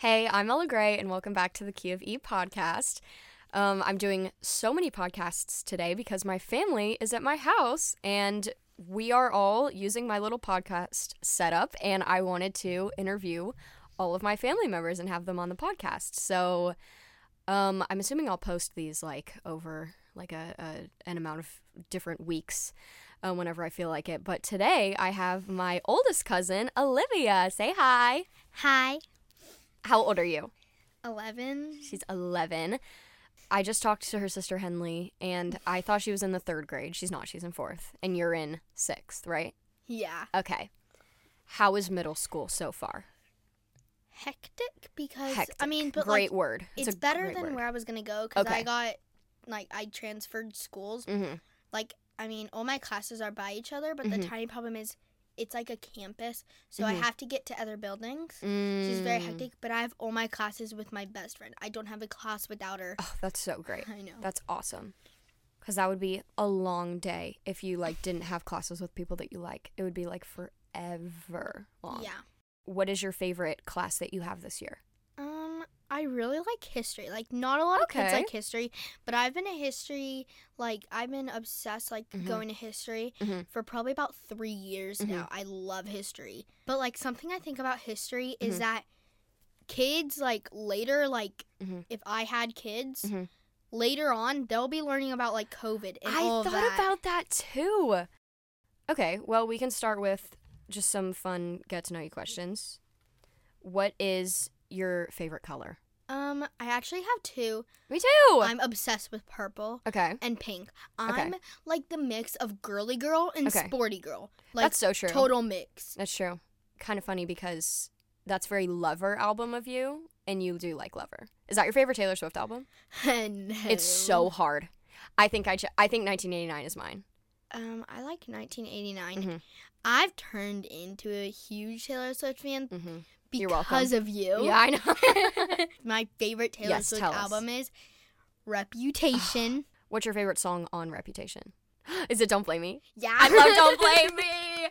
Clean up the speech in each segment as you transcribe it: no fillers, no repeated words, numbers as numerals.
Hey, I'm Ella Gray, and welcome back to the Key of E podcast. I'm doing so many podcasts today because my family is at my house, and we are all using my little podcast setup, and I wanted to interview all of my family members and have them on the podcast. So I'm assuming I'll post these over an amount of different weeks whenever I feel like it. But today I have my oldest cousin, Olivia. Say hi. Hi. How old are you? 11. She's 11. I just talked to her sister Henley, and I thought she was in the 3rd grade. She's not. She's in 4th. And you're in 6th, right? Yeah. Okay. How is middle school so far? Hectic because, Hectic. Great word. It's better than where I was going to go because I transferred schools. Mm-hmm. All my classes are by each other, but the tiny problem is it's like a campus, so I have to get to other buildings. She's very hectic, but I have all my classes with my best friend. I don't have a class without her. Oh, that's so great. I know. That's awesome. Because that would be a long day if you, didn't have classes with people that you like. It would be, forever long. Yeah. What is your favorite class that you have this year? I really like history. Not a lot of kids Okay. like history, but I've been a history, I've been obsessed, going to history for probably about 3 years now. I love history. But, something I think about history is that kids, later, if I had kids, later on, they'll be learning about, COVID and all of that. I thought about that, too. Okay, well, we can start with just some fun get-to-know-you questions. What is your favorite color? I actually have 2. Me too. I'm obsessed with purple. Okay. And pink. Okay. I'm the mix of girly girl and Okay. sporty girl. That's so true. Total mix. That's true. Kind of funny because that's very Lover album of you, and you do like Lover. Is that your favorite Taylor Swift album? No. It's so hard. I think 1989 is mine. I like 1989. Mhm. I've turned into a huge Taylor Swift fan You're welcome. because of you. Yeah, I know. My favorite Taylor Swift tell us. album is Reputation. What's your favorite song on Reputation? Is it Don't Blame Me? Yeah. I love Don't Blame Me.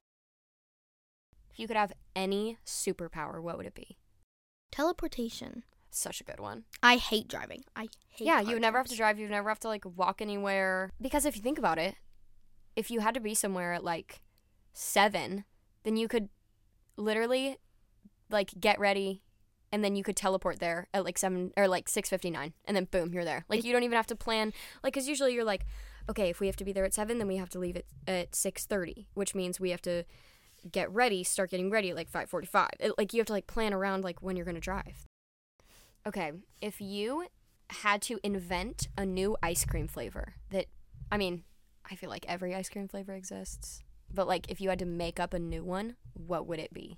If you could have any superpower, what would it be? Teleportation. Such a good one. I hate driving. I hate Yeah, car you would never have to trips. drive. You would never have to walk anywhere. Because if you think about it, if you had to be somewhere at 7, then you could literally get ready, and then you could teleport there at 7 or 6:59, and then boom, you're there. You don't even have to plan. Because usually you're okay, if we have to be there at 7, then we have to leave it at 6:30, which means we have to get ready, start getting ready at 5:45. You have to plan around when you're gonna drive. Okay, if you had to invent a new ice cream flavor that, I feel like every ice cream flavor exists, but if you had to make up a new one, what would it be?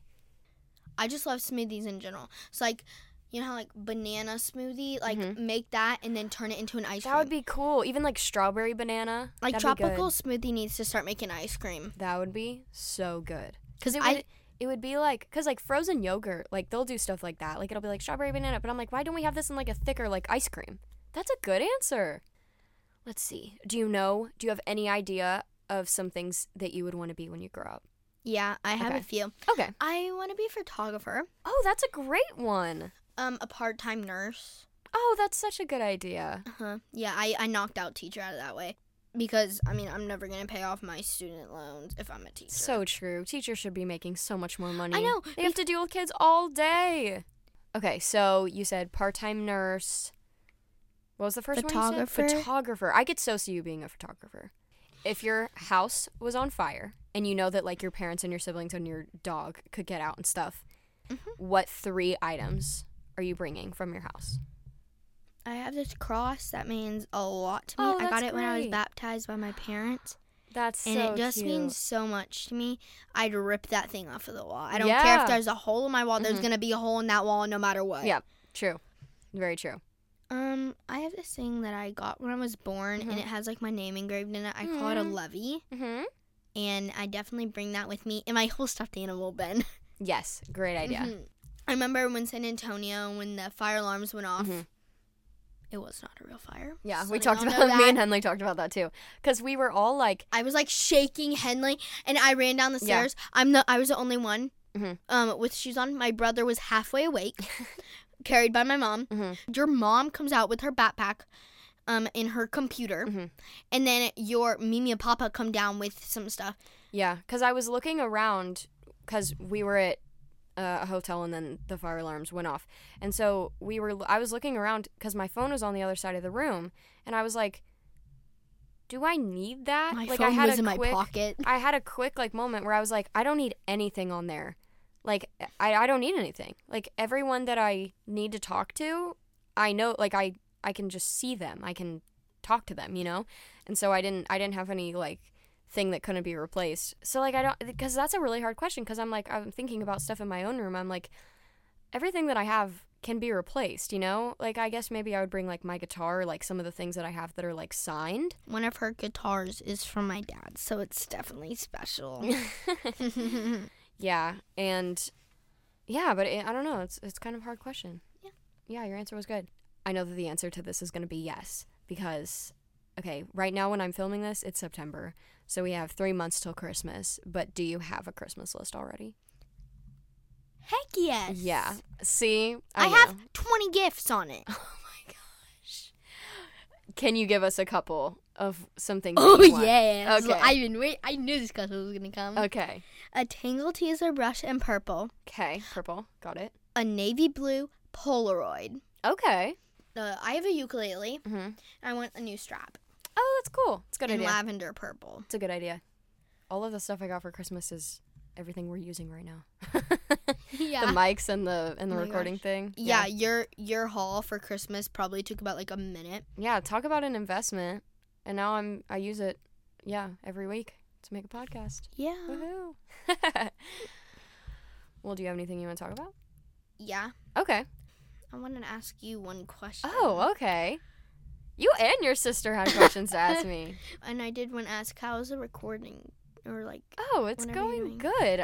I just love smoothies in general. So, you know how, banana smoothie, make that and then turn it into an ice cream. That would be cool. Even strawberry banana. That'd Tropical be good. Smoothie needs to start making ice cream. That would be so good. Because I- it would be because frozen yogurt, they'll do stuff like that. It'll be strawberry banana, but I'm why don't we have this in a thicker ice cream? That's a good answer. Let's see. Do you have any idea of some things that you would want to be when you grow up? Yeah, I have Okay. a few. Okay. I want to be a photographer. Oh, that's a great one. A part-time nurse. Oh, that's such a good idea. Uh-huh. Yeah, I knocked out teacher out of that way. Because, I'm never going to pay off my student loans if I'm a teacher. So true. Teachers should be making so much more money. I know. They have to deal with kids all day. Okay, so you said part-time nurse. What was the first one you said? Photographer. I could so see you being a photographer. If your house was on fire and you know that your parents and your siblings and your dog could get out and stuff, what 3 items are you bringing from your house? I have this cross that means a lot to me. Oh, I got that's it when I was great. baptized by my parents. That's And so it just cute. means so much to me. I'd rip that thing off of the wall. I don't Yeah. care if there's a hole in my wall. There's going to be a hole in that wall no matter what. Yeah, true. Very true. I have this thing that I got when I was born, and it has my name engraved in it. I call it a levy, and I definitely bring that with me in my whole stuffed animal bin. Yes, great idea. I remember when San Antonio, when the fire alarms went off, it was not a real fire. Yeah, So we did talked y'all about know me that? and Henley talked about that too, because we were all I was shaking Henley, and I ran down the stairs. I was the only one with shoes on. My brother was halfway awake. carried by my mom. Your mom comes out with her backpack in her computer. And then Mimi and Papa come down with some stuff. Yeah, because I was looking around because we were at a hotel and then the fire alarms went off. And so I was looking around because my phone was on the other side of the room. And I was like, do I need that? My like, phone I had was in my pocket. I had a quick moment where I was like, I don't need anything on there. Like, I don't need anything. Like, everyone that I need to talk to, I know, like, I can just see them. I can talk to them, And so I didn't have any, like, thing that couldn't be replaced. So, like, because that's a really hard question, because I'm thinking about stuff in my own room. I'm like, everything that I have can be replaced, Like, I guess maybe I would bring, like, my guitar, or, like, some of the things that I have that are, like, signed. One of her guitars is from my dad, so it's definitely special. Yeah, and yeah, but I don't know. It's kind of a hard question. Yeah. Yeah, your answer was good. I know that the answer to this is going to be yes, because, okay, right now when I'm filming this, it's September, so we have 3 months till Christmas, but do you have a Christmas list already? Heck yes. Yeah. See? I have 20 gifts on it. Oh my gosh. Can you give us a couple of some things? Oh, you want? yeah. Okay. I knew this question was going to come. Okay. A Tangle Teezer brush in purple. Okay, purple. Got it. A navy blue Polaroid. Okay. I have a ukulele. I want a new strap. Oh, that's cool. It's a good in idea. Lavender purple. It's a good idea. All of the stuff I got for Christmas is everything we're using right now. Yeah. The mics and the recording thing. Yeah, your haul for Christmas probably took about like a minute. Yeah, talk about an investment. And now I use it, every week to make a podcast. Yeah. Woohoo. Well, do you have anything you want to talk about? Yeah. Okay. I wanted to ask you one question. Oh, okay. You and your sister had questions to ask me. And I did want to ask, how's the recording? Or like, oh, it's going good.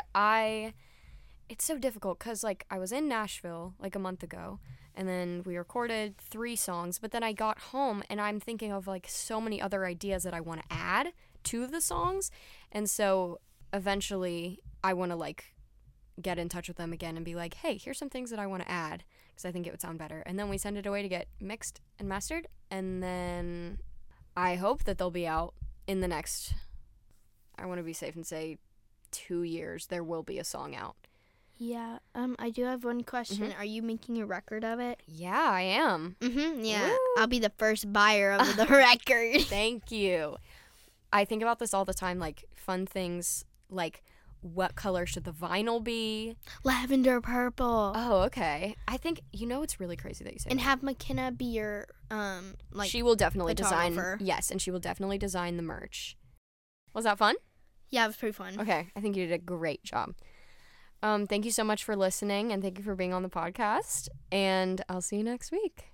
It's so difficult because, like, I was in Nashville, like, a month ago, and then we recorded 3 songs, but then I got home, and I'm thinking of, like, so many other ideas that I want to add to the songs, and so eventually I want to, like, get in touch with them again and be like, hey, here's some things that I want to add, because I think it would sound better, and then we send it away to get mixed and mastered, and then I hope that they'll be out in the next, I want to be safe and say 2 years, there will be a song out. Yeah. I do have one question. Are you making a record of it? Yeah, I am. Yeah. Woo. I'll be the first buyer of the record. Thank you. I think about this all the time, like, fun things, like, what color should the vinyl be? Lavender purple. Oh, okay. I think, it's really crazy that you say and that. have McKenna be your, like, she will definitely design. photographer. Yes, and she will definitely design the merch. Was that fun? Yeah, it was pretty fun. Okay, I think you did a great job. Thank you so much for listening, and thank you for being on the podcast, and I'll see you next week.